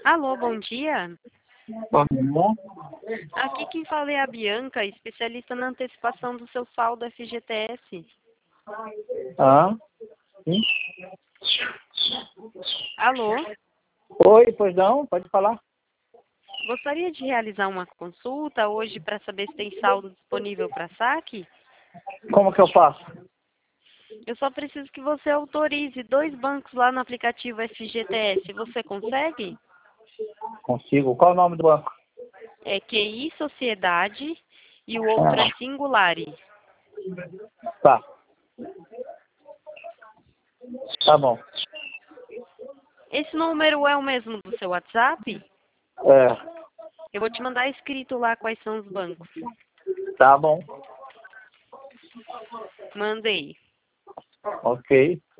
Alô, bom dia. Bom dia. Aqui quem fala é a Bianca, especialista na antecipação do seu saldo FGTS. Ah, sim. Alô, Oi, pois não? Pode falar. gostaria de realizar uma consulta hoje para saber se tem saldo disponível para saque? Como que eu faço? Eu só preciso que você autorize 2 bancos lá no aplicativo FGTS. Você consegue? Consigo. Qual o nome do banco? É QI Sociedade e o outro é Singulari. Tá. Tá bom. Esse número é o mesmo do seu WhatsApp? É, Eu vou te mandar escrito lá quais são os bancos. tá bom. Mandei. Ok.